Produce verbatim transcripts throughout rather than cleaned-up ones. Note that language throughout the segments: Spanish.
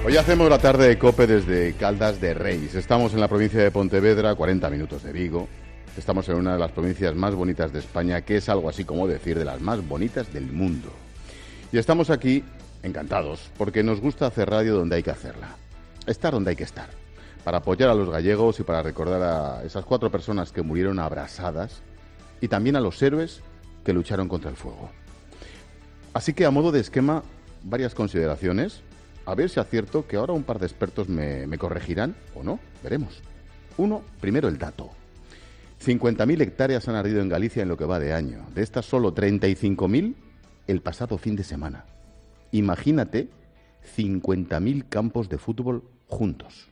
Hoy hacemos la tarde de COPE desde Caldas de Reis. Estamos en la provincia de Pontevedra, cuarenta minutos de Vigo. Estamos en una de las provincias más bonitas de España, que es algo así como decir de las más bonitas del mundo. Y estamos aquí encantados, porque nos gusta hacer radio donde hay que hacerla. Estar donde hay que estar. Para apoyar a los gallegos y para recordar a esas cuatro personas que murieron abrasadas y también a los héroes que lucharon contra el fuego. Así que a modo de esquema, varias consideraciones. A ver si acierto, que ahora un par de expertos me, me corregirán o no, veremos. Uno, primero el dato. cincuenta mil hectáreas han ardido en Galicia en lo que va de año. De estas solo treinta y cinco mil el pasado fin de semana. Imagínate cincuenta mil campos de fútbol juntos.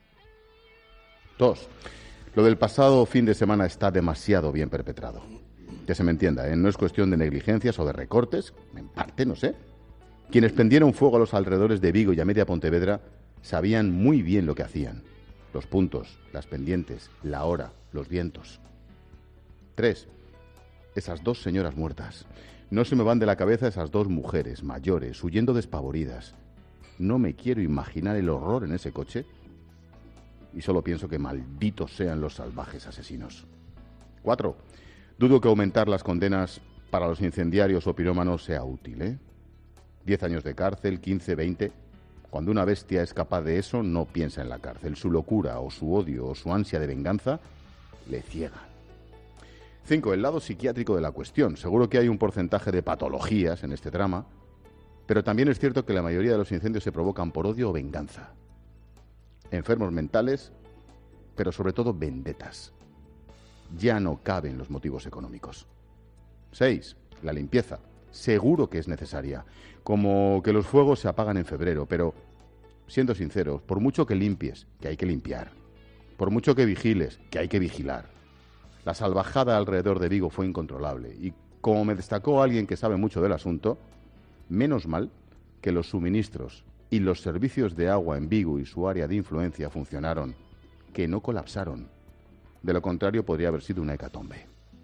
Dos, lo del pasado fin de semana está demasiado bien perpetrado. Que se me entienda, ¿eh? No es cuestión de negligencias o de recortes, en parte, no sé. Quienes prendieron fuego a los alrededores de Vigo y a media Pontevedra sabían muy bien lo que hacían. Los puntos, las pendientes, la hora, los vientos. Tres, esas dos señoras muertas. No se me van de la cabeza esas dos mujeres mayores, huyendo despavoridas. No me quiero imaginar el horror en ese coche. Y solo pienso que malditos sean los salvajes asesinos. Cuatro, dudo que aumentar las condenas para los incendiarios o pirómanos sea útil, ¿eh? Diez años de cárcel, quince, veinte. Cuando una bestia es capaz de eso, no piensa en la cárcel. Su locura o su odio o su ansia de venganza le ciega. Cinco, el lado psiquiátrico de la cuestión. Seguro que hay un porcentaje de patologías en este drama, pero también es cierto que la mayoría de los incendios se provocan por odio o venganza. Enfermos mentales, pero sobre todo vendetas. Ya no caben los motivos económicos. Seis, la limpieza. Seguro que es necesaria, como que los fuegos se apagan en febrero, pero, siendo sinceros, por mucho que limpies, que hay que limpiar, por mucho que vigiles, que hay que vigilar, la salvajada alrededor de Vigo fue incontrolable, y como me destacó alguien que sabe mucho del asunto, menos mal que los suministros y los servicios de agua en Vigo y su área de influencia funcionaron, que no colapsaron. De lo contrario, podría haber sido una hecatombe.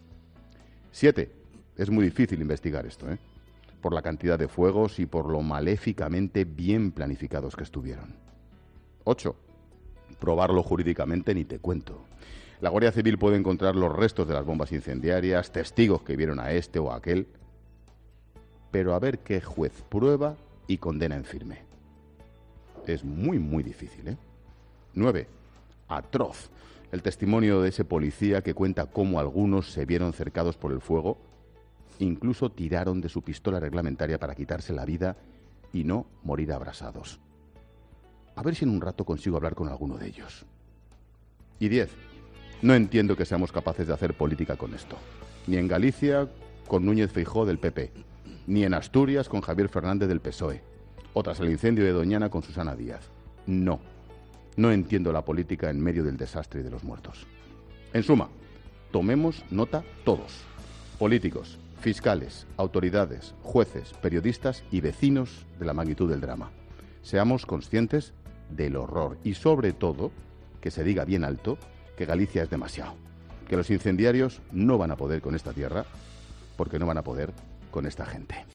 Siete. Es muy difícil investigar esto, ¿eh? Por la cantidad de fuegos y por lo maléficamente bien planificados que estuvieron. Ocho. Probarlo jurídicamente ni te cuento. La Guardia Civil puede encontrar los restos de las bombas incendiarias, testigos que vieron a este o a aquel, pero a ver qué juez prueba y condena en firme. Es muy, muy difícil, ¿eh? Nueve. Atroz. El testimonio de ese policía que cuenta cómo algunos se vieron cercados por el fuego. Incluso tiraron de su pistola reglamentaria para quitarse la vida y no morir abrasados. A ver si en un rato consigo hablar con alguno de ellos. Y diez. No entiendo que seamos capaces de hacer política con esto. Ni en Galicia con Núñez Feijóo del P P, ni en Asturias con Javier Fernández del P S O E, o tras el incendio de Doñana con Susana Díaz. No. No entiendo la política en medio del desastre y de los muertos. En suma, tomemos nota todos. Políticos, fiscales, autoridades, jueces, periodistas y vecinos de la magnitud del drama. Seamos conscientes del horror y, sobre todo, que se diga bien alto que Galicia es demasiado. Que los incendiarios no van a poder con esta tierra porque no van a poder con esta gente.